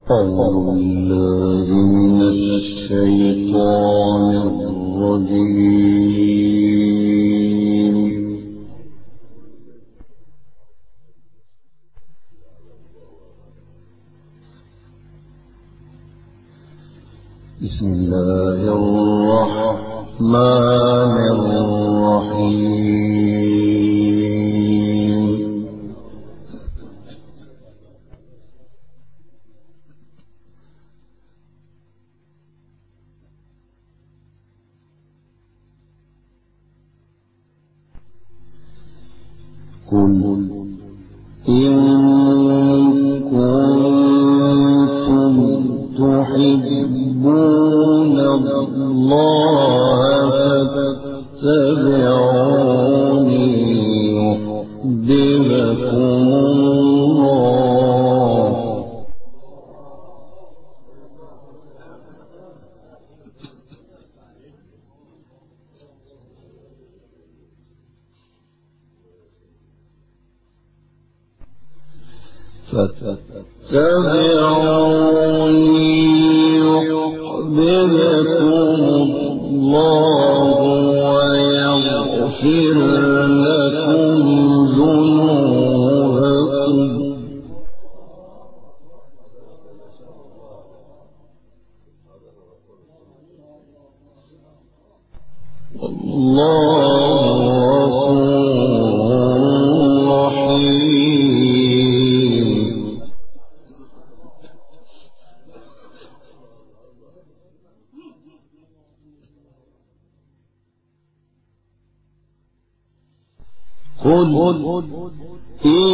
أعوذ بالله من الشيطان الرجيم. بسم الله الرحمن الرحيم. قل إن كنتم تحبون الله فاتبعوني يحببكم الله. فاتبعوني يحببكم الله ويغفر لكم ذنوبكم. والله غفور رحيم. قل إن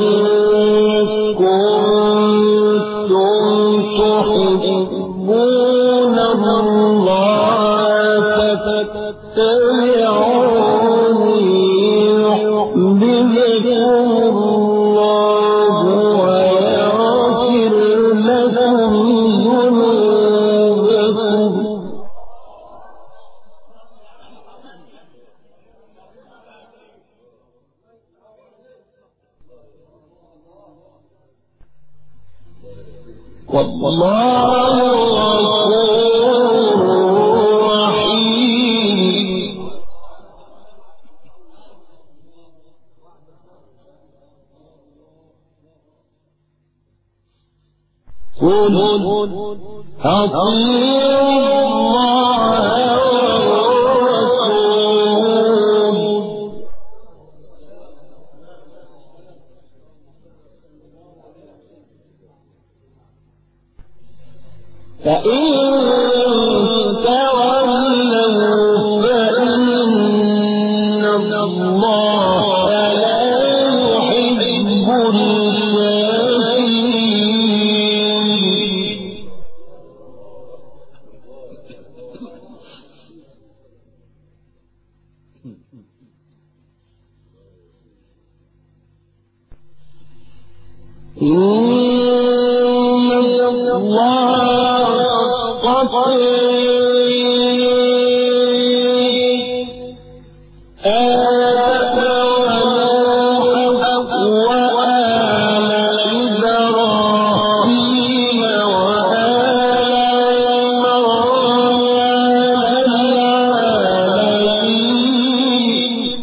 كنتم تحبون الله فاتبعوني يحببكم الله ويغفر لكم ذنوبكم. والله غفور رحيم. قل أطيعوا الله والرسول فإن تولوا فإن الله لا يحب الكافرين. إن الله اصطفى آدم ونوحا وآل إبراهيم وآل عمران على العالمين.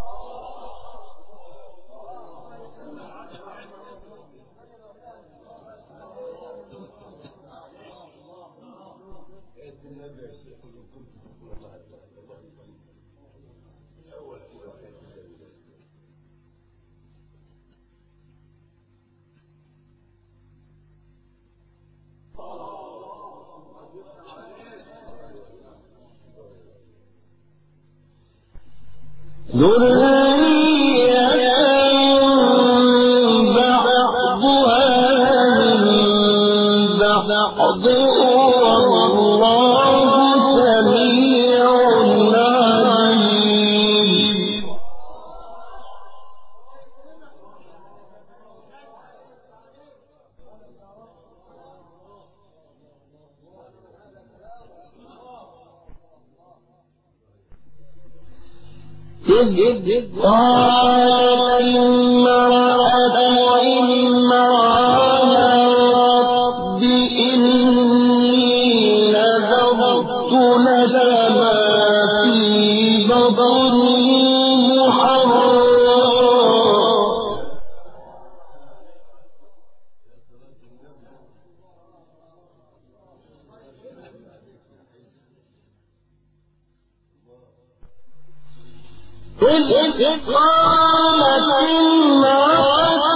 ذرية بعضها من بعض والله سميع عليم. إذ قالت امرأة عمران إني نذرت لك ما في بطني محررا إذ قالت امرأة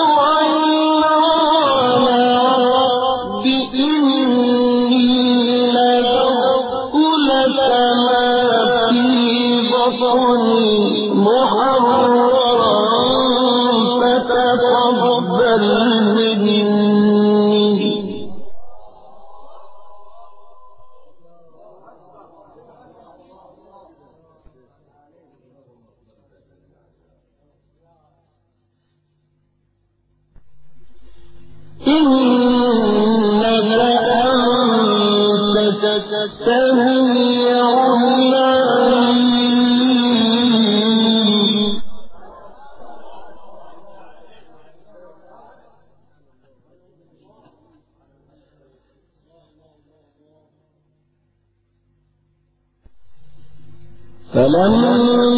عمران إني نذرت لك ما في بطني محررا فتقبل مني إنك أنت السميع العليم فلما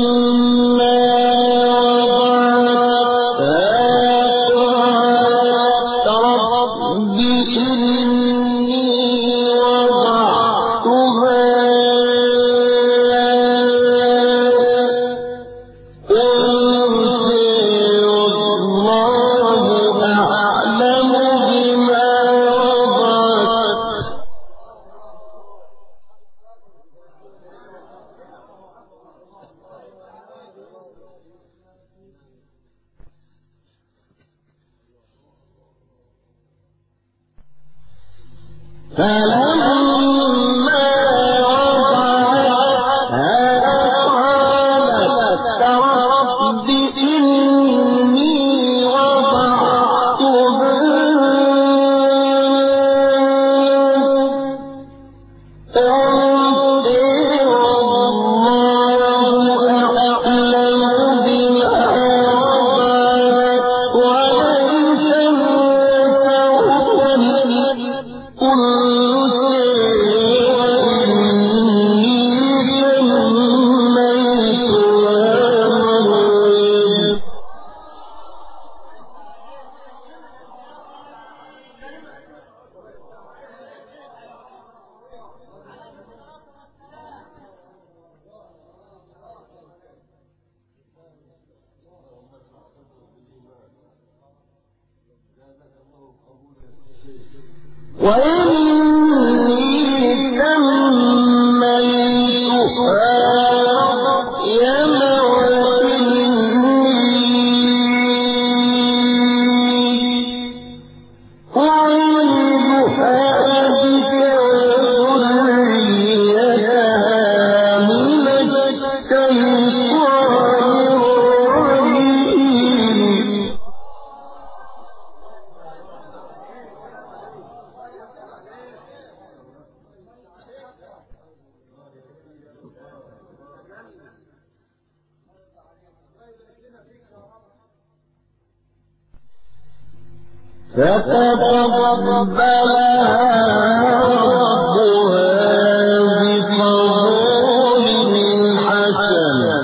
فتقبلها ربها بقبول حسن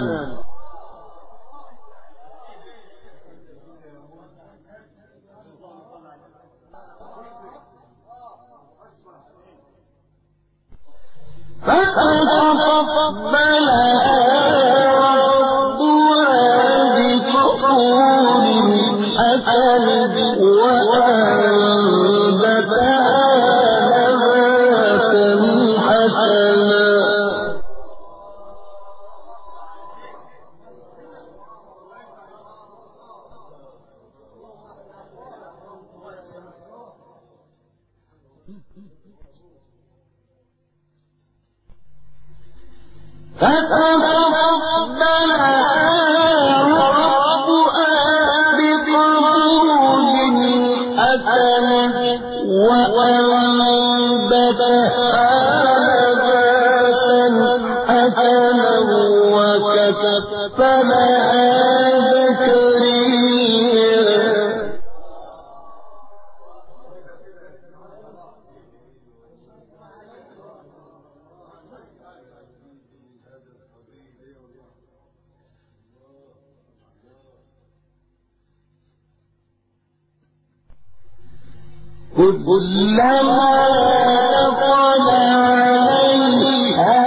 كلما دخل عليها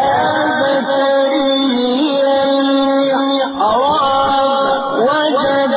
زكريا المحراب وجد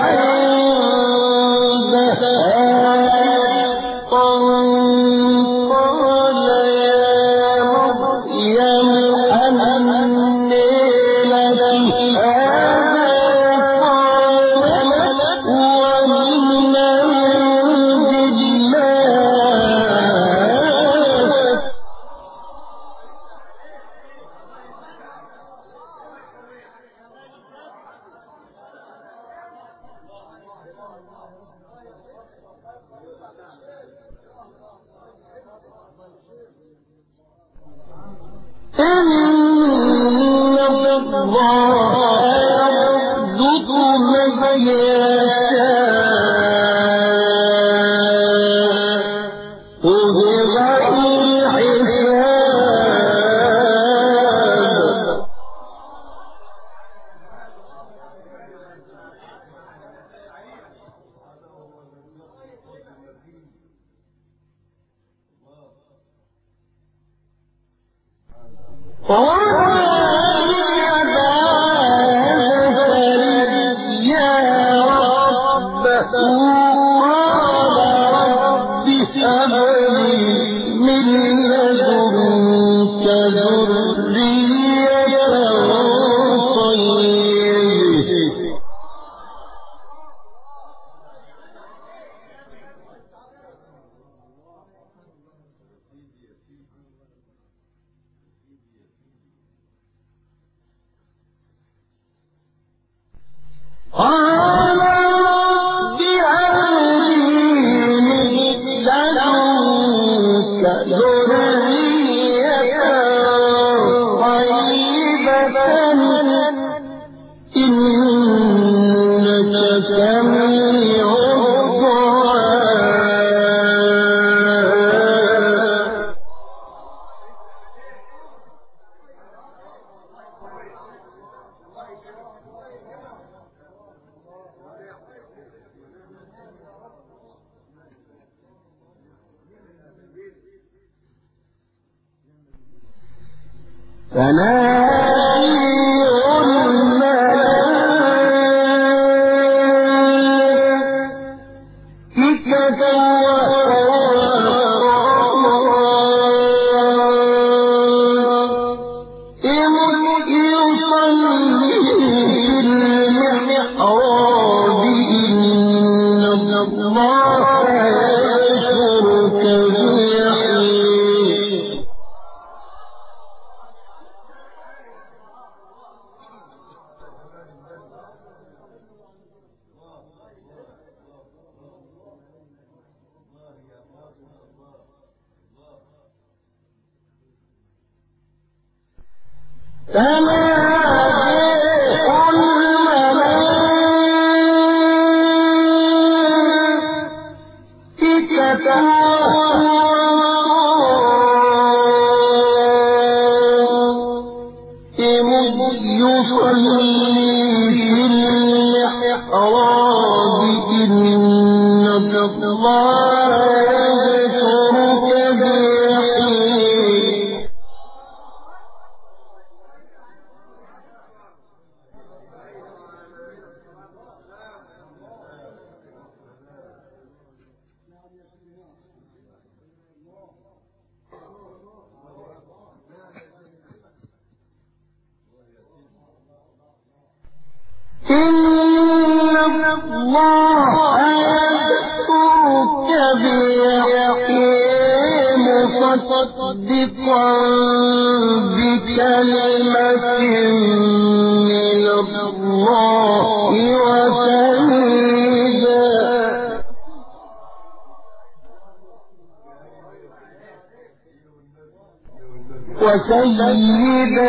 وسيدا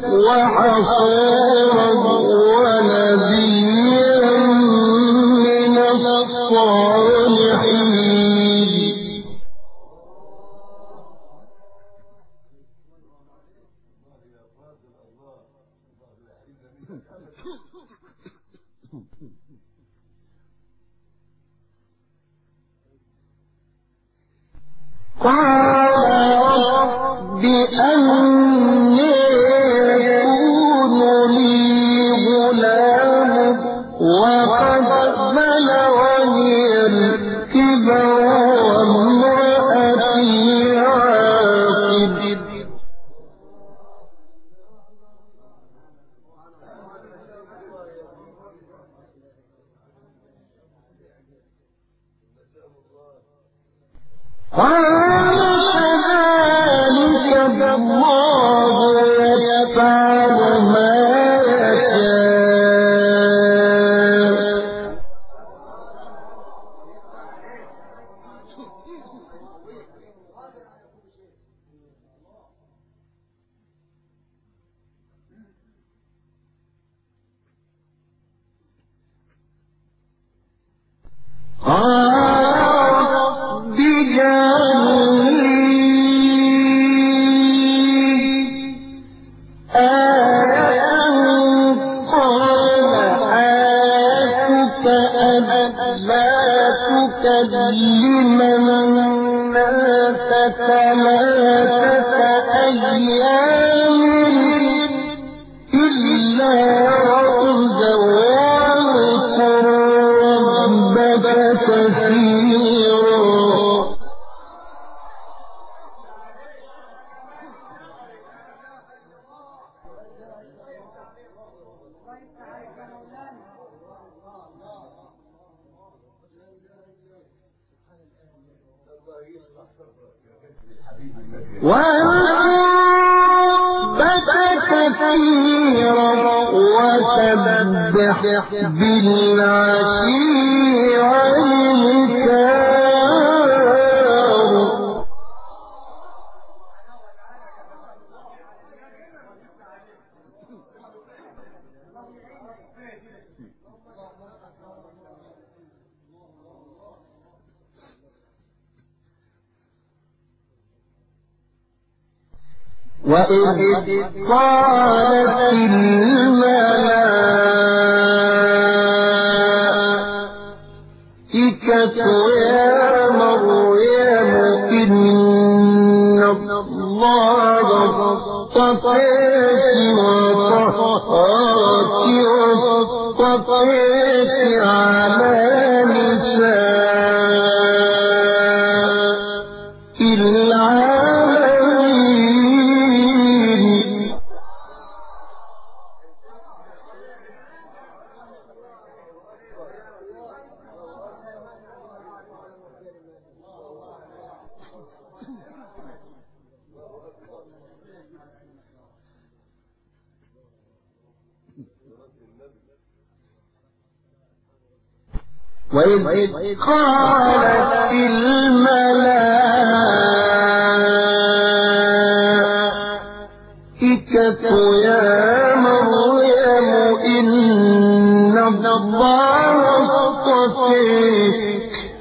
وحصورا ونبيا من الصالحين. قال رب أني يكون لي غلام وقد بلغني الكبر وامرأتي عاقر. قال كذلك الله يفعل ما يشاء. رب اجعل لي آية قال آيتك ألا تكلم الناس ثلاثة أيام إلا رمزا واذكر ربك كثيرا. ربك كثيرا وسبح بالعشي والإبكار. وإذ قالت الملائكة يا مريم إن الله اصطفاك وطهرك واصطفاك على نساء العالمين. وإذ قالت الملائكة يا مريم إن الله اصطفاك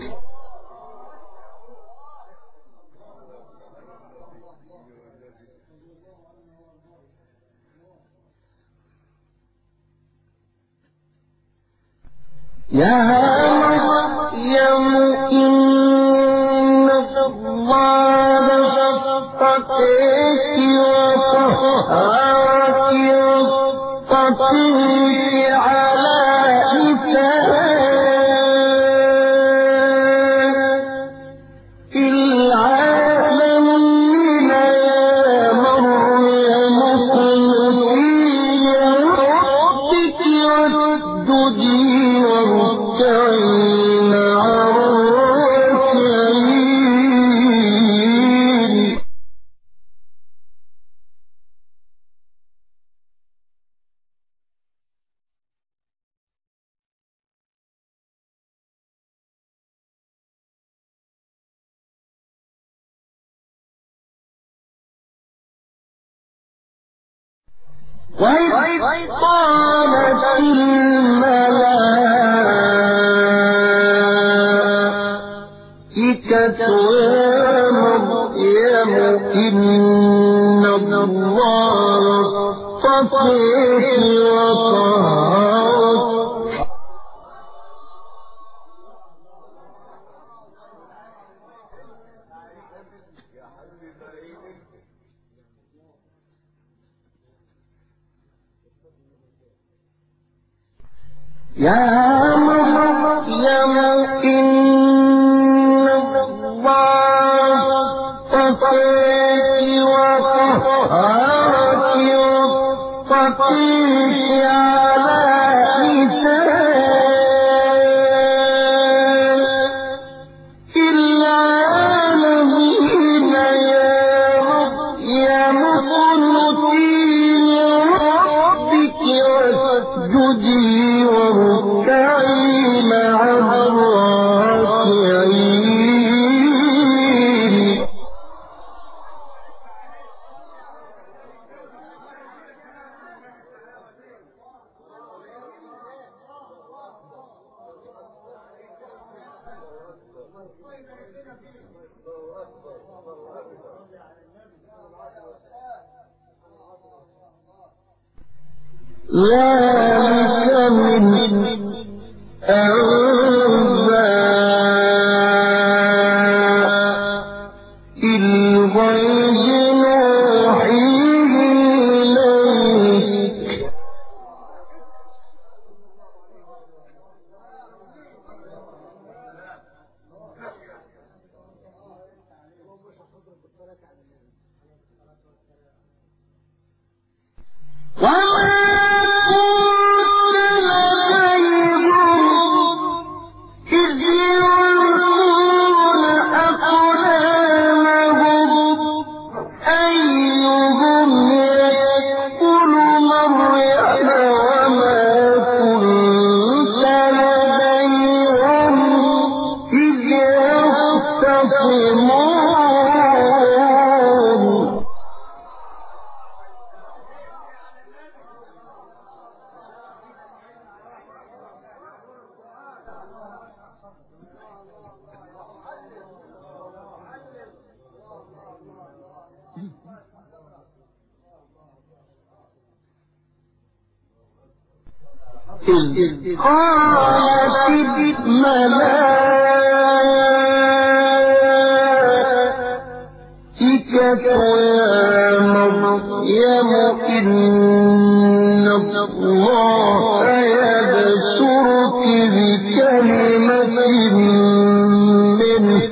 يا مريم إن الله اصطفاك وطهرك واصطفاك على نساء العالمين. يا مريم اقنتي لربك واسجدي واركعي مع الراكعين. وإذ قالت الملائكة يا مريم إن الله اصطفاك وطهرك يا مريم إن الله اصطفاك وطهرك واصطفيك على نساء العالمين يا مريم اقنتي لربك واسجدي واركعي مع الراكعين. ذلك من أنباء الغيب نوحيه إليك. إذ قالت الملائكة يا مريم إن الله يبشرك بكلمة منه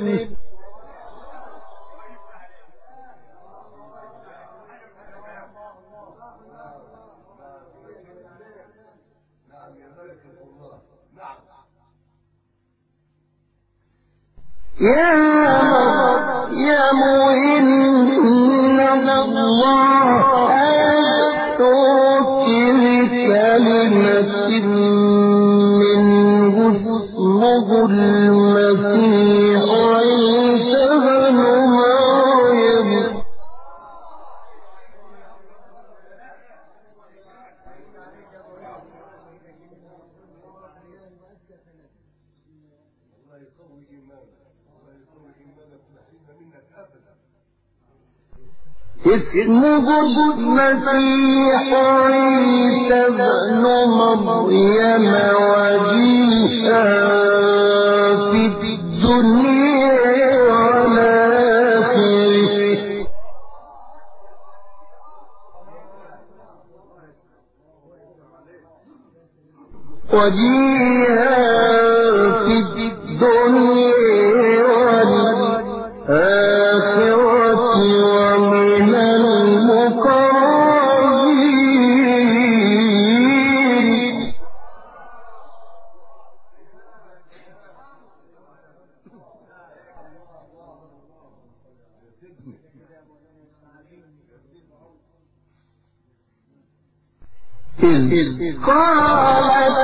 يا مريم إن الله يبشرك بكلمة منه اسمه المسيح عيسى ابن مريم اسمه المسيح عيسى ابن مريم وجيها في الدنيا والآخرة وجيها في الدنيا والآخرة ومن المقربين. إذ قالت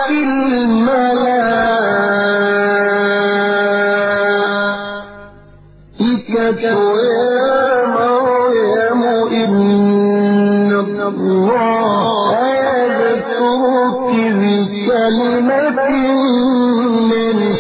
الملائكة يا مريم إن الله يبشرك بكلمة منه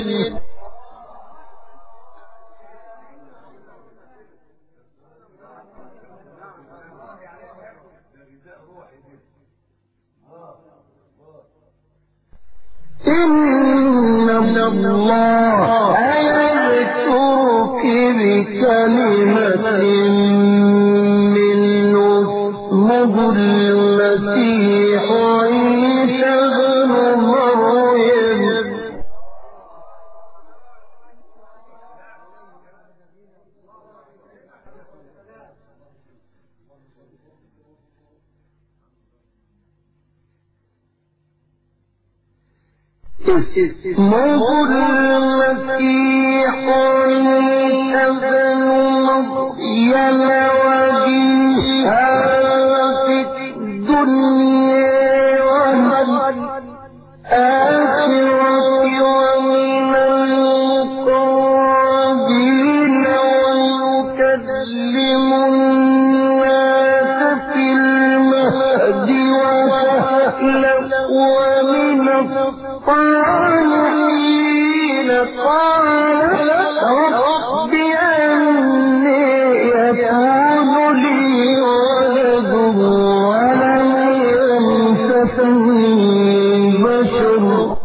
إن الله يبشرك بكلمة منه اسمه المسيح عيسى ابن مريم اسمه المسيح عيسى ابن مريم وجيها في الدنيا والآخرة ومن المقربين ويكلم الناس في المهد وكهلا ومن الصالحين قال رب أني يكون لي ولد ولم يمسسني بشر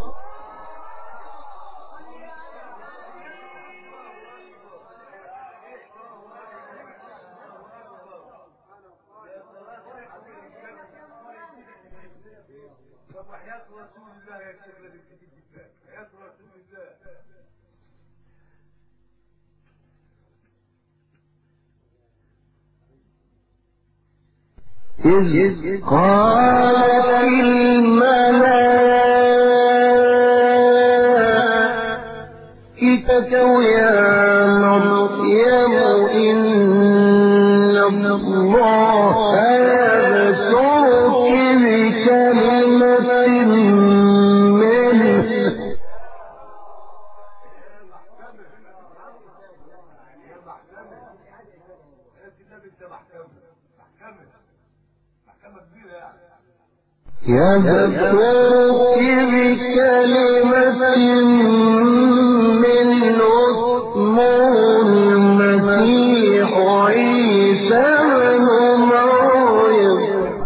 إذ قالت الملائكة يا مريم إن الله يبشرك بكلمة منه يبشرك بكلمة منه اسمه المسيح عيسى ابن مريم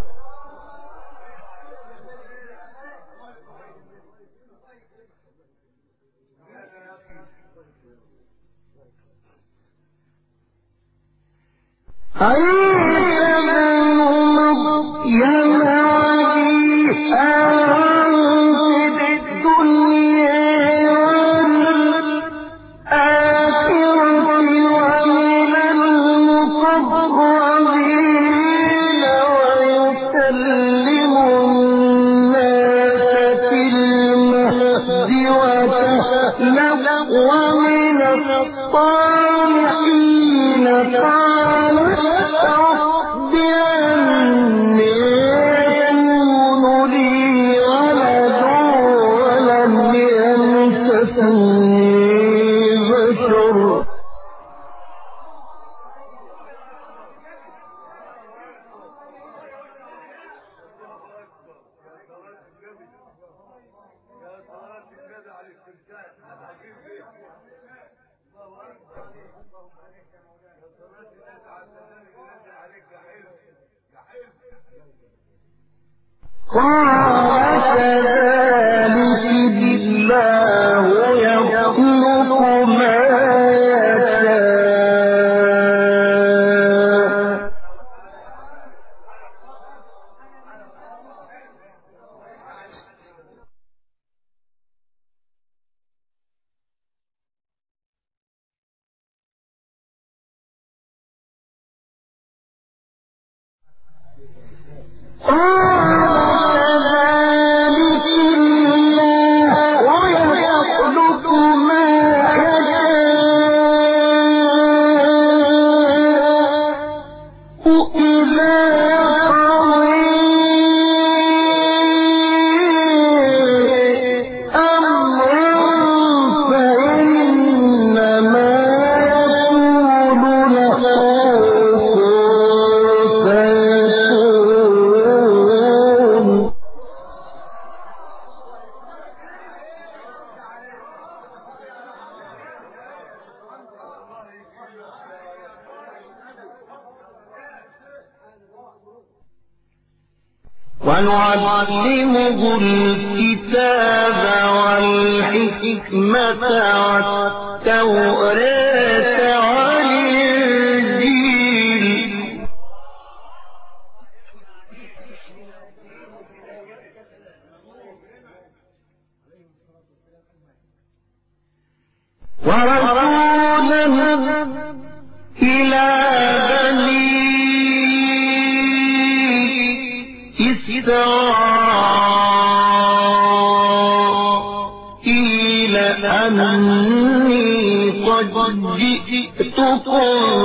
عيسى ابن مريم ومن الصالحين قال رب أني يكون لي ولد ولم يمسسني بشر قال كذلك الله يخلق ما يشاء ونعلمه الكتاب والحكمة والتوراة إسرائيل أني قد جئتكم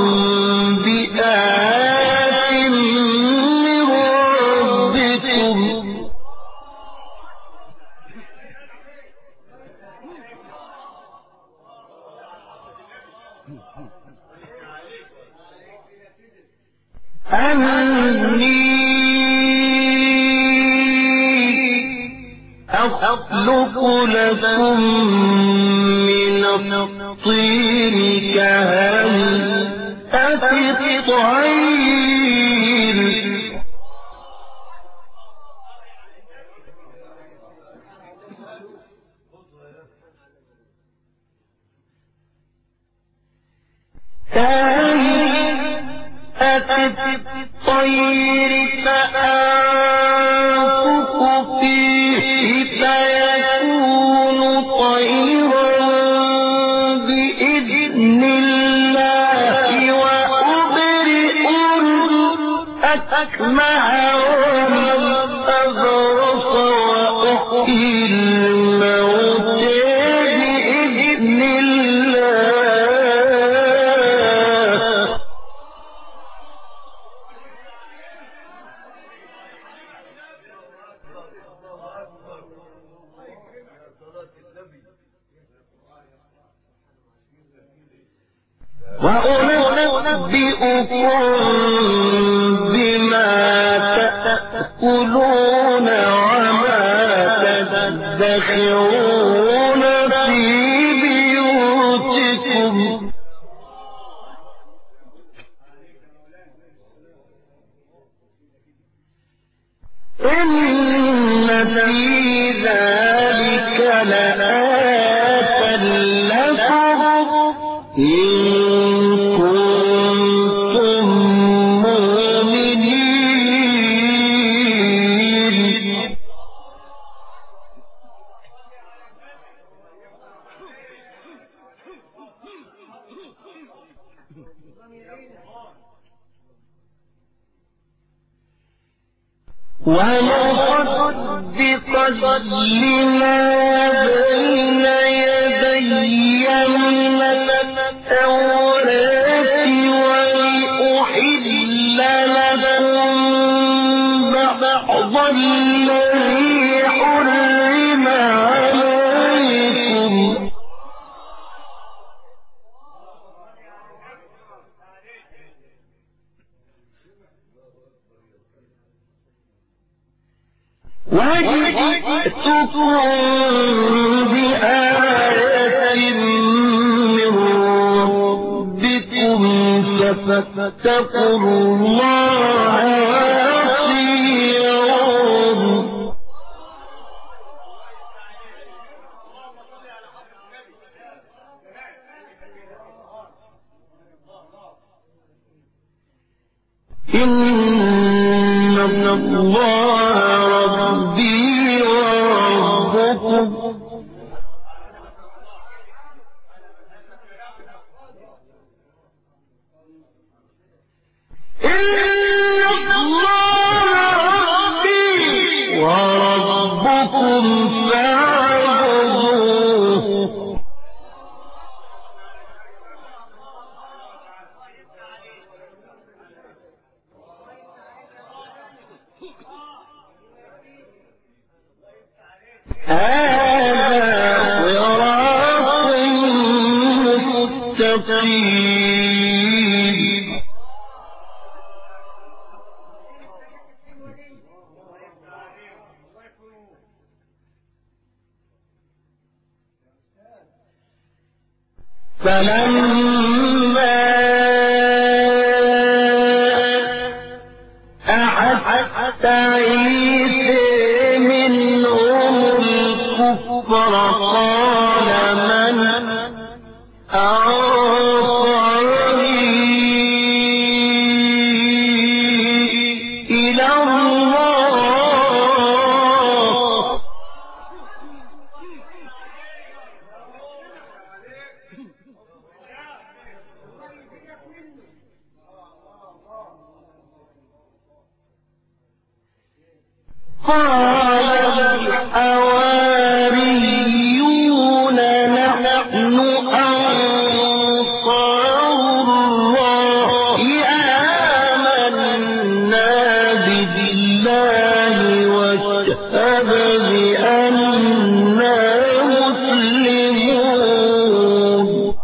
بآية من ربكم أني أخلق لكم من الطين كهيئة الطير فأنفخ فيه فيكون طيرا بإذن الله وأبرئ الأكمه والأبرص وأحيي الموتى بإذن الله وأنبئكم بما تأكلون وما تدخرون في بيوتكم إن في ذلك لآية لكم إن كنتم مؤمنين ومصدقا لما بين يدي من التوراة ولأحل لكم بعض الذي حرم عليكم وجئتكم بآية من ربكم فاتقوا الله وأطيعون إن الله ربي وربكم إن الله ربي وربكم فاعبدوه هذا صراط مستقيم فلما أحس عيسى منهم الكفر قال من أنصاري إلى الله قال الحواريون نحن أنصار الله آمنا بالله واشهد بأننا مسلمون.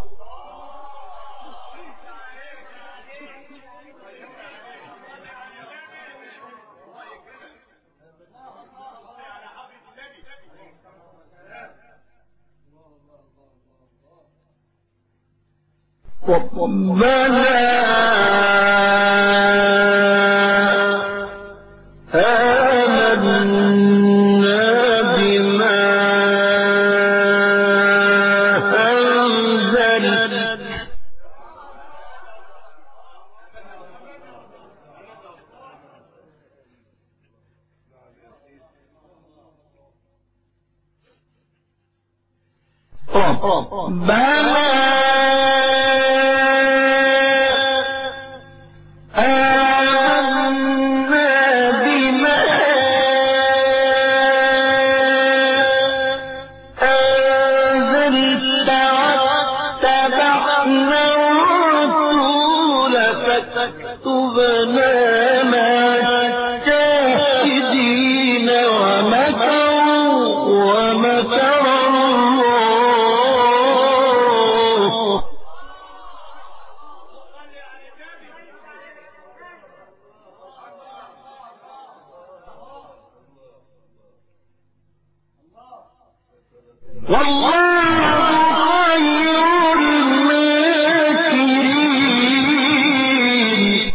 ربنا آمنا بما أنزلت ربنا فاكتبنا مع الشاهدين ومكر الله والله خير الماكرين.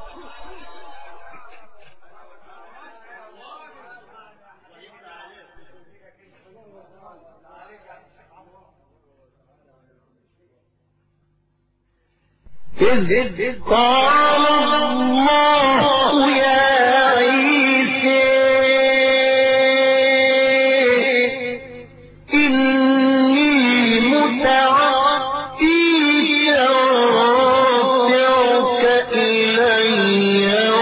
إذ قال الله يا عيسى إني متوفيك ورافعك إلي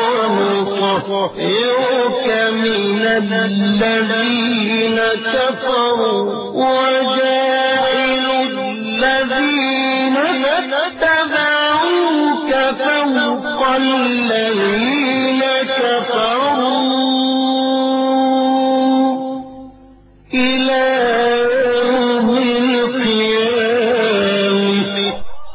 ومطهرك من الذين كفروا وجاعل الذين اتبعوك فوق الذين كفروا إلى يوم القيامة.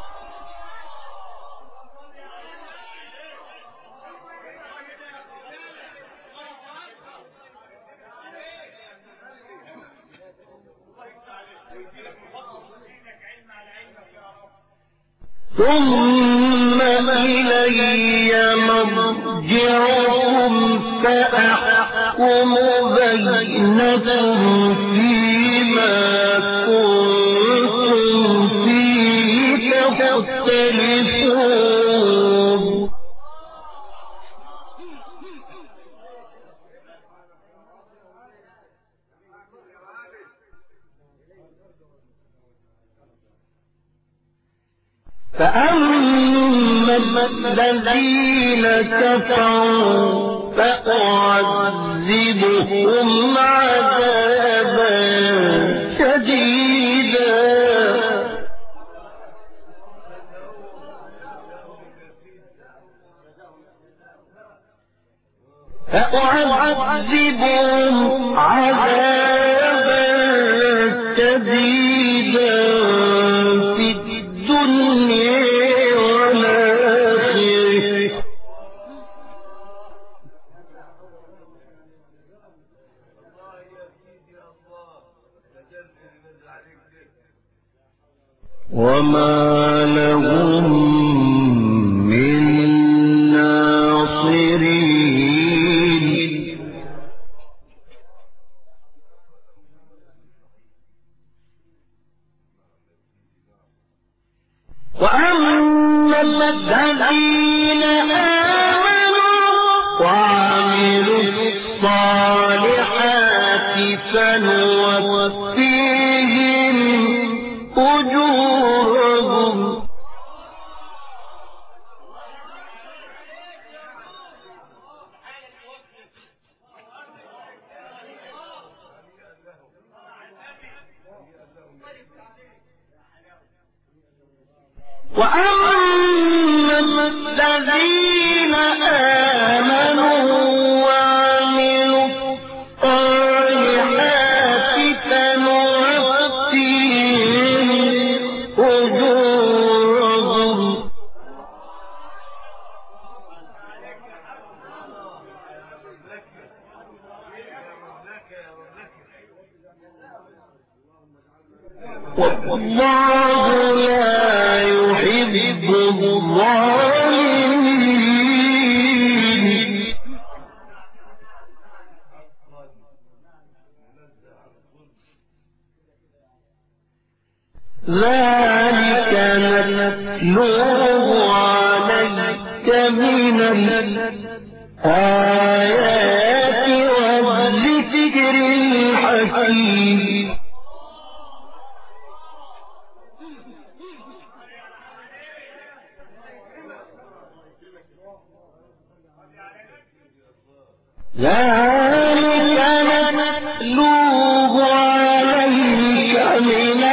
ثم إلي مرجعكم فأحكم بينكم فيما كنتم فيه تختلفون. فأما الذين كفروا فأعذبهم عذابا شديدا في الدنيا والآخرة وما لهم من ناصرين. وأما الذين آمنوا وعملوا الصالحات فنوفيهم أجورهم وأما الذين آمنوا وعملوا الصالحات فنوفيهم أجورهم والله لا يحب الظالمين. ذلك نتلوه عليك من الآيات والذكر الحكيم. ذلك نتلوه عليك من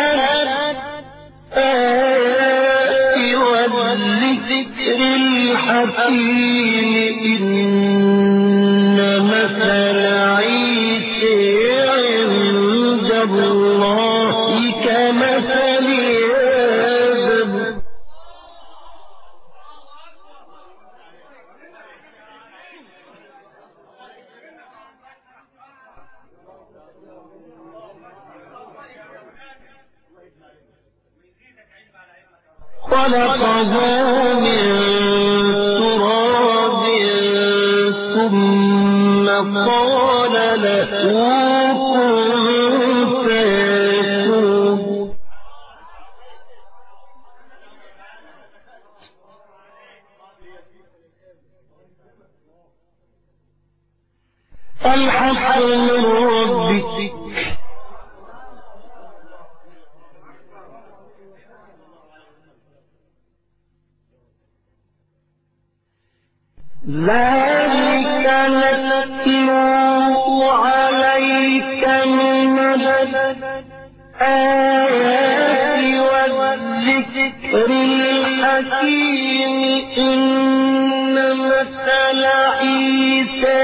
الآيات والذكر الحكيم. إن مثل عيسى عند الله كمثل آدم خلقه من تراب ثم قال له كن فيكون. الحق من ربك ذلك نتلوه عليك من الآيات والذكر الحكيم. إن مثل عيسى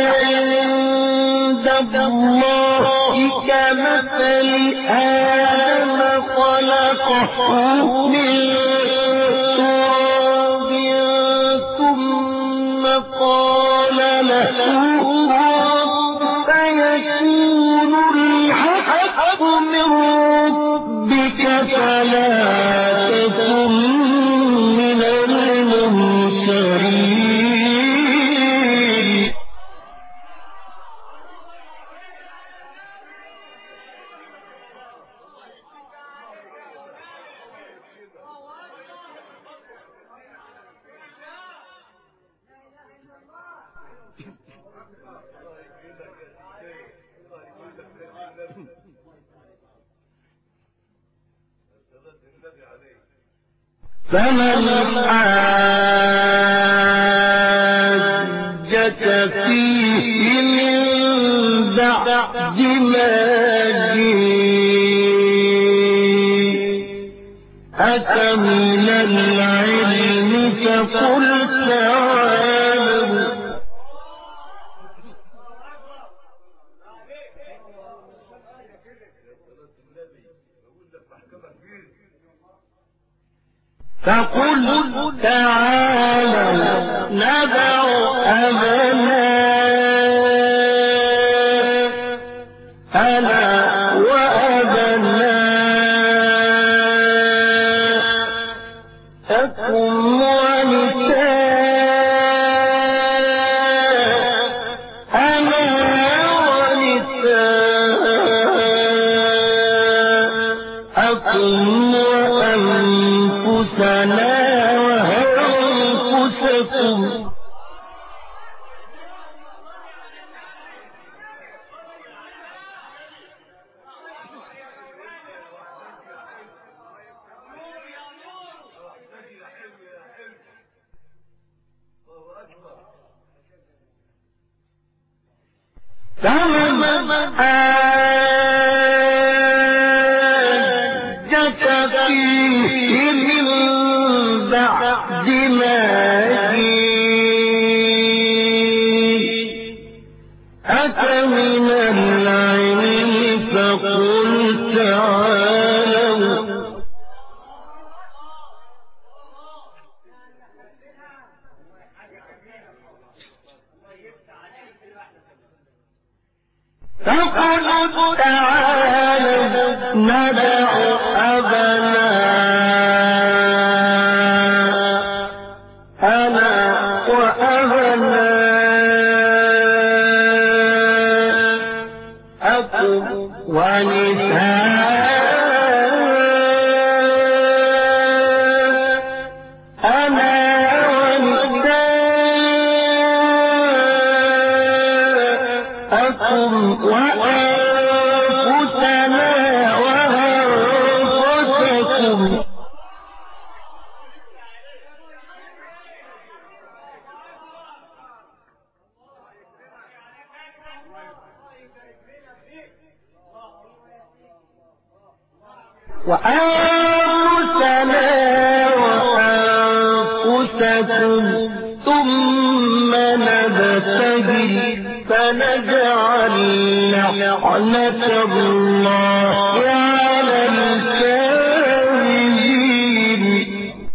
عند الله كمثل آدم خلقه من قال له فيكون الحق من ربك فلا تكن من الممترين. فمن حاجك فيه من بعد ما جاءك من العلم فقل تعالوا ندع أبناءنا وأبناءكم ونساءنا ونساءكم وأنفسنا وأنفسكم فمن حاجك فيه من فقل تعالوا ندع أبناءنا وأبناءكم ونساءنا ونساءكم وأنفسنا وأنفسكم ثم نبتهل فنجعل لعنة الله على الكاذبين.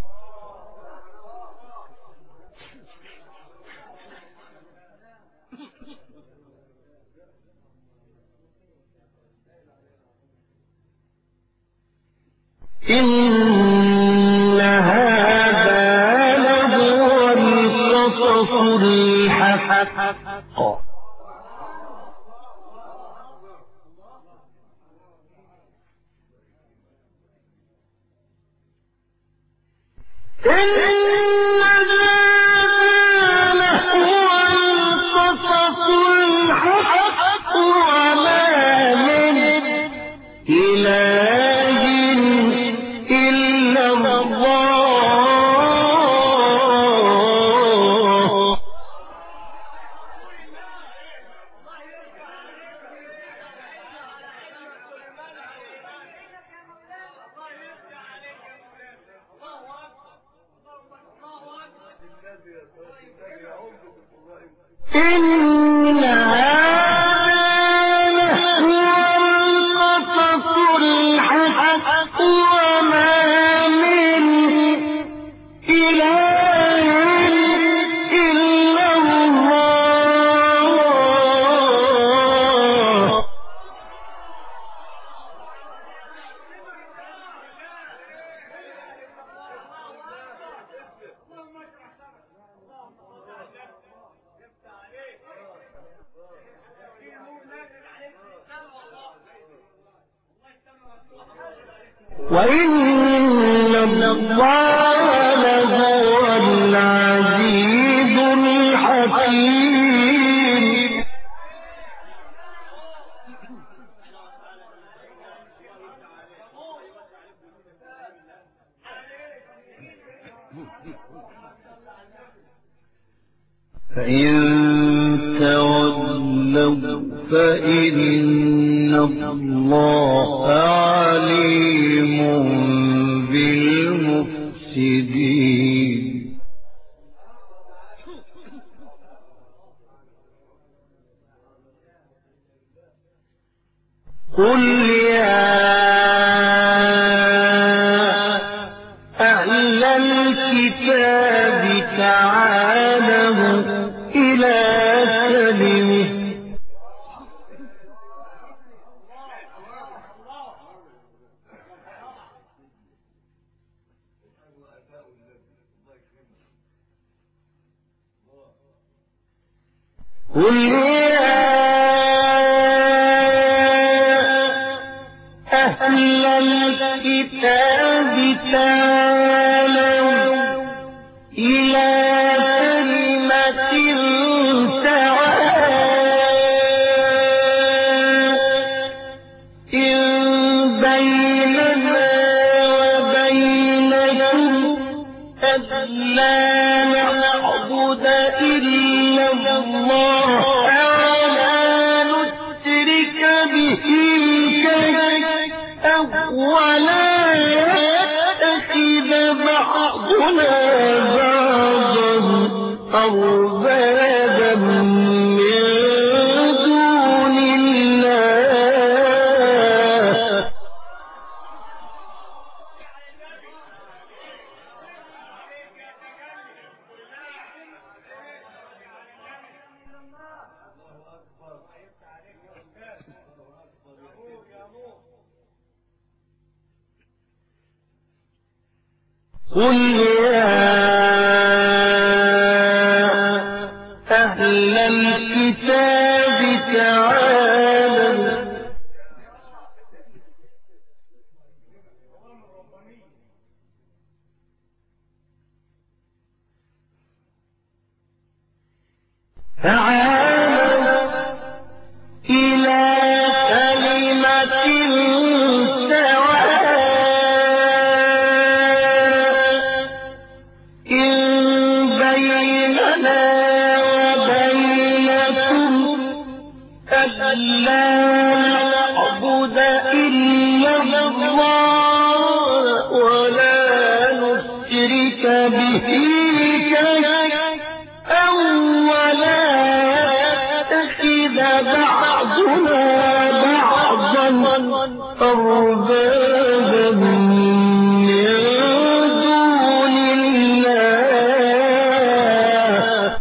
إن هذا لهو القصص الحق وما من إله إلا الله. إن هذا لهو القصص الحق وما من إله إلا الله. وإن الله لهو العزيز الحكيم. فإن تولوا فإن الله عليم بالمفسدين. قل يا أهل الكتاب تعالوا إلى كلمة قل يا أهل الكتاب تعالوا إلى كلمة سواء بيننا وبينكم ألا نعبد إلا الله ولا نشرك به شيئا ولا يتخذ بعضنا بعضا أربابا من دون الله. قل يا أهل الكتاب تعالوا إلى كلمة سواء بيننا وبينكم ألا نعبد إلا الله ولا نشرك به شيئا ولا يتخذ بعضنا بعضا أربابا من دون الله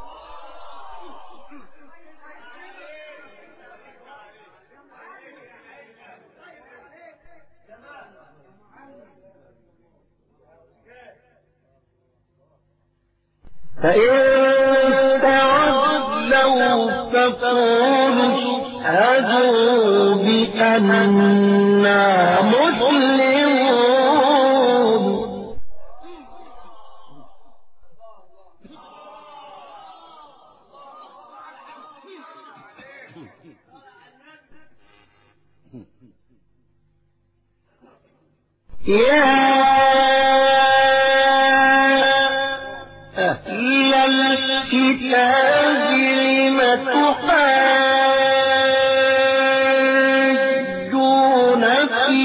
فإن تولوا فقولوا اشهدوا بأننا مسلمون يا أهل الكتاب لم تحاجون في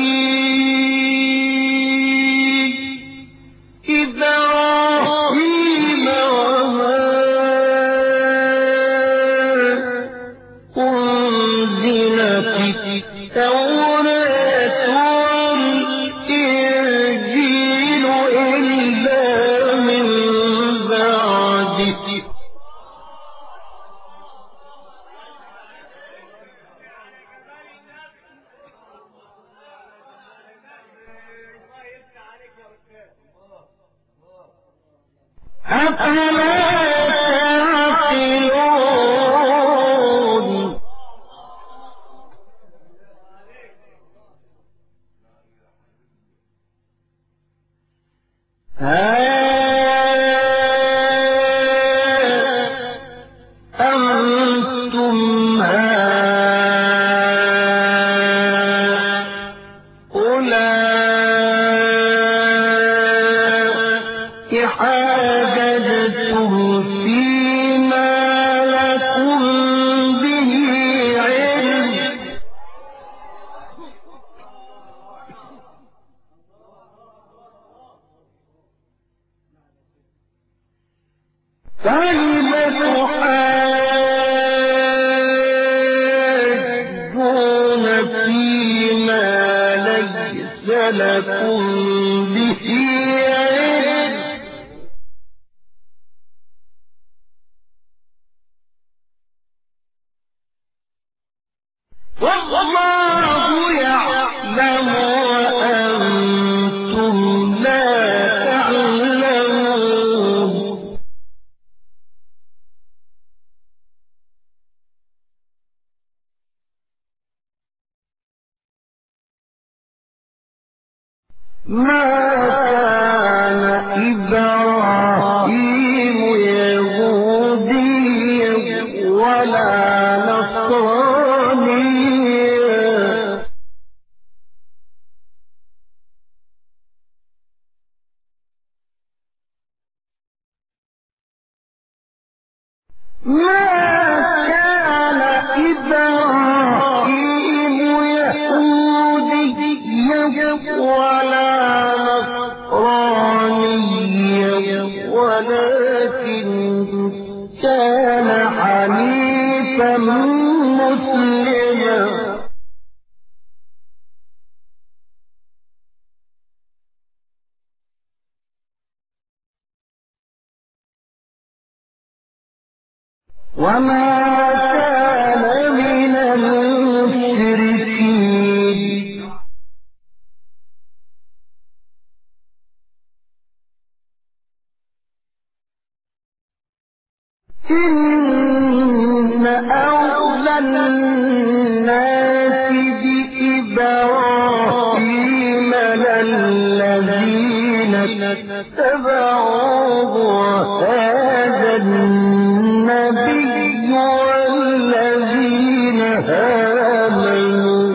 إبراهيم وما أنزلت التوراة والإنجيل إلا من بعده أفلا تعقلون أنتم هؤلاء حاججتم فيما لكم به علم فلم تحاجون فيما ليس لكم به علم والله يعلم وأنتم لا تعلمون ما كان إبراهيم يهوديا ولا نصرانيا ما كان إبراهيم يهوديا ولا نصرانيا ولكن كان حنيفا مسلما وما كان من المشركين إن أولى الناس بإبراهيم للذين اتبعوه وهذا النبي والذين آمنوا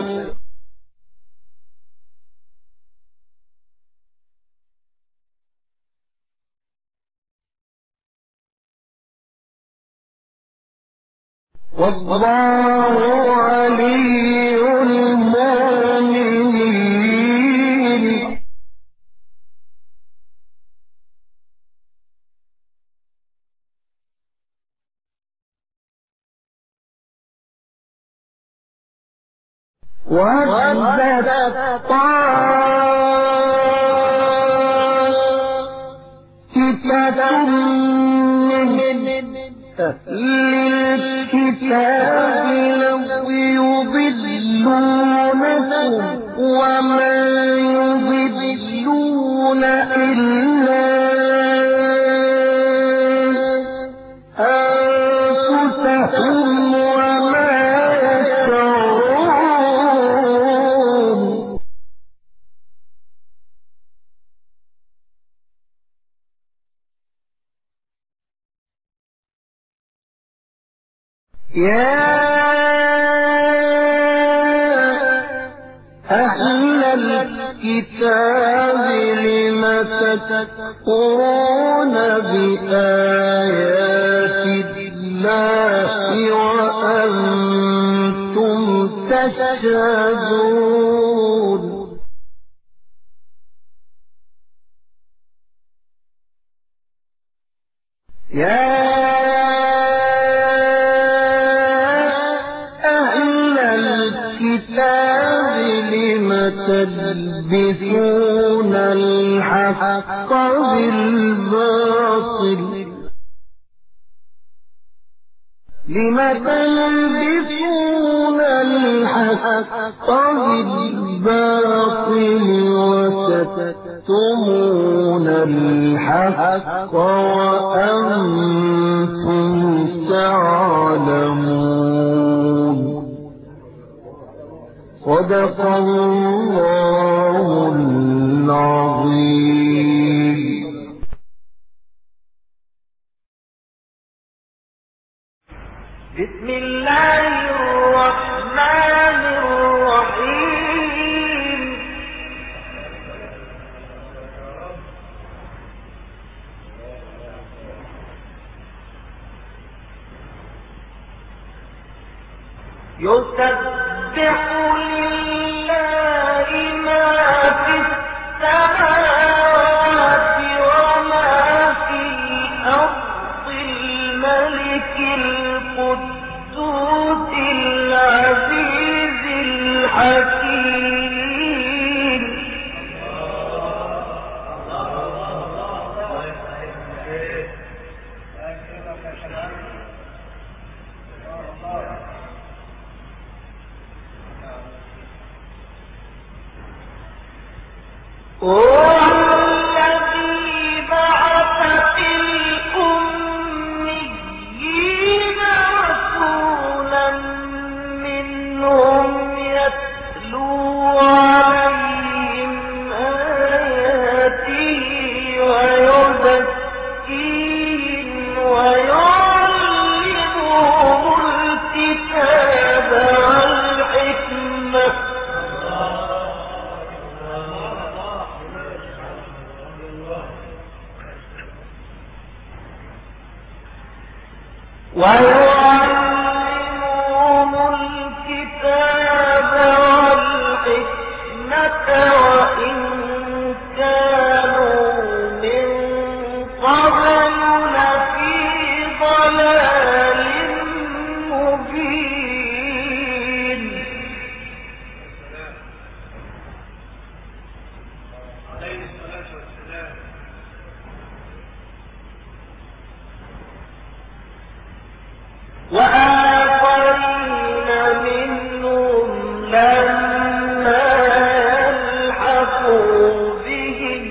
والله ولي المؤمنين وَدَّتْ طَائِفَةٌ مِّنْ أَهْلِ الْكِتَابِ لَوْ يُضِلُّونَكُمْ وَمَا يُضِلُّونَ إِلَّا أَنفُسَهُمْ وَمَا يَشْعُرُونَ يَا أَهْلَ الْكِتَابِ لِمَ تَكْفُرُونَ بِآيَاتِ اللَّهِ وَأَنتُمْ تَشْهَدُونَ يَا أَهْلَ الْكِتَابِ لِمَ تَلْبِسُونَ الْحَقَّ بِالْبَاطِلِ لِمَ تَلْبِسُونَ الْحَقَّ بِالْبَاطِلِ وَتَكْتُمُونَ الْحَقَّ وَأَنتُمْ تعلمون صدق الله العظيم. بسم الله الرحمن الرحيم. يسبح لله ما في السماوات وما في الأرض الملك القدوس العزيز الحكيم. هو الذي بعث في الأميين رسولا منهم يتلو عليهم آياته ويزكيهم ويعلمهم الكتاب والحكمة وإن كانوا من قبل لفي ضلال مبين. وآخرين منهم لما يلحقوا بهم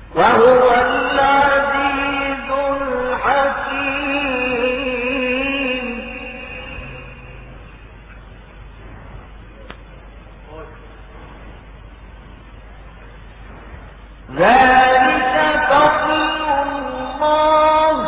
وهو العزيز الحكيم. ذلك فضل الله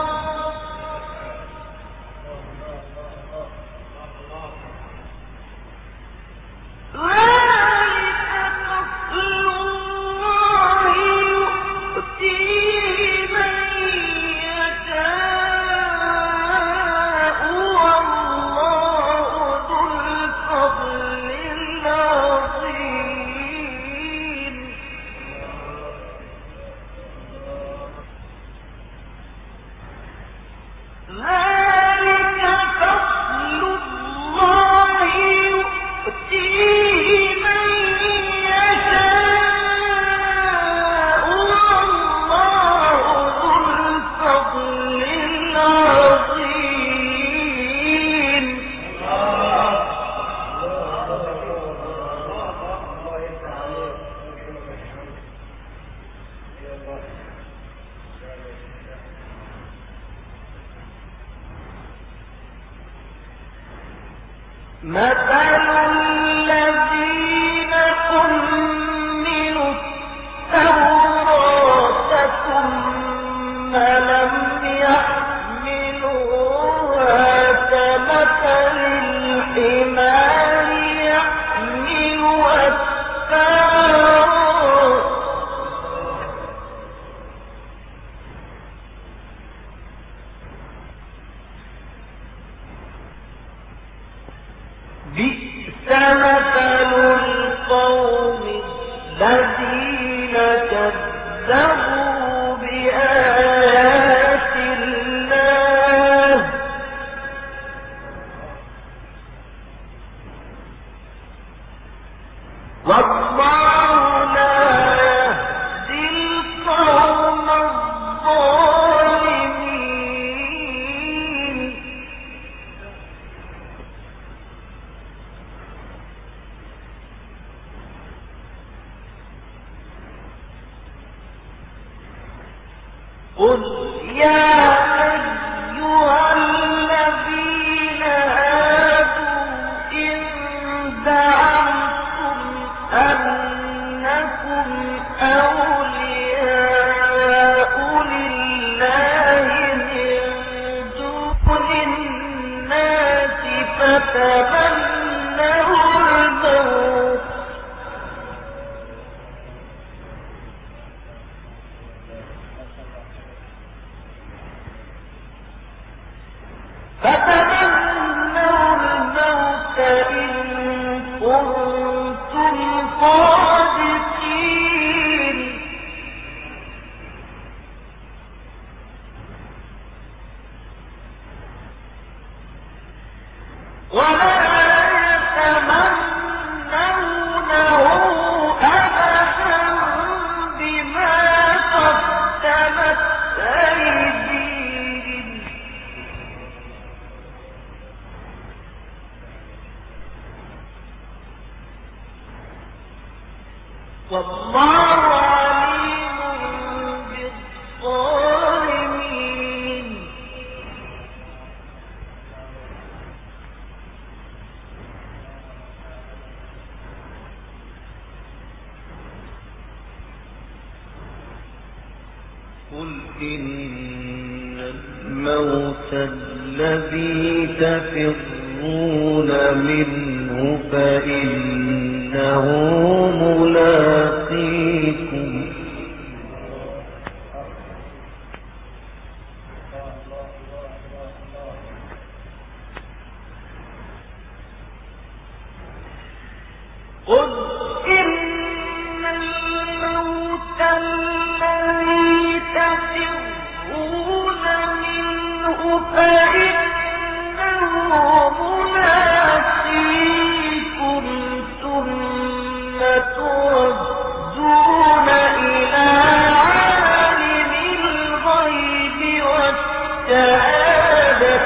مثل الذين حملوا التوراة ثم لم يحملوها كمثل الحمار يحمل أسفارا بئس مثل القوم الذين كذبوا بآيات الله والله لا يهدي القوم الظالمين. قل يا أيها الذين هادوا إن زعمتم أنكم أولياء لله من دون الناس فتمنوا الموت إن كنتم صادقين. ولا يتمنونه أبدا بما قدمت أيديهم والله عليم بالظالمين. قل إن الموت الذي تفرون منه فإنه ملاقيكم قل إن الموت الذي تفرون منه فإنه ملاقيكم ثم تردون إلى عالم الغيب والشهادة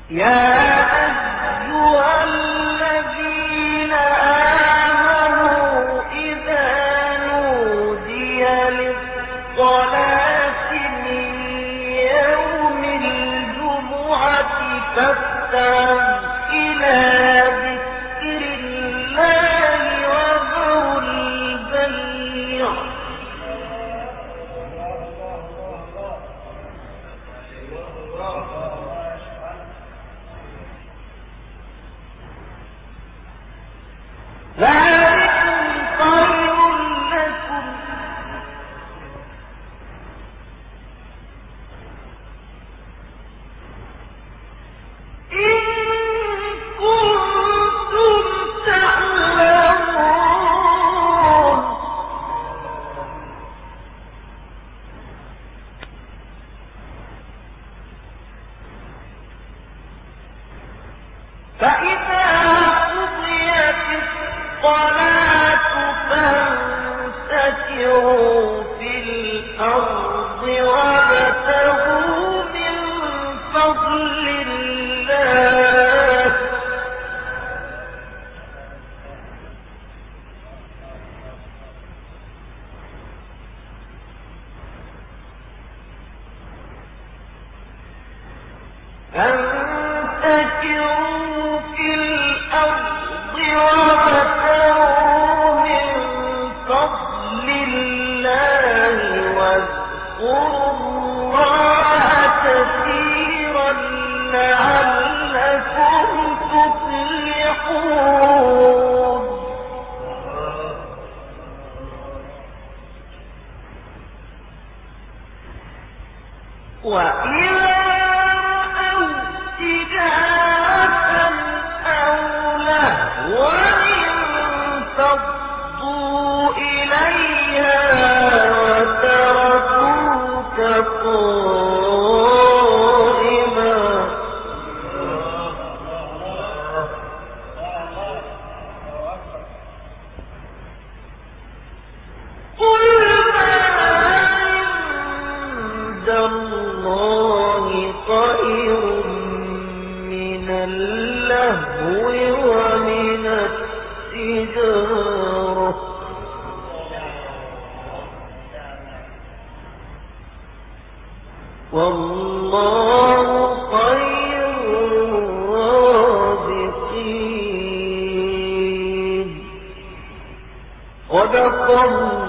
صدق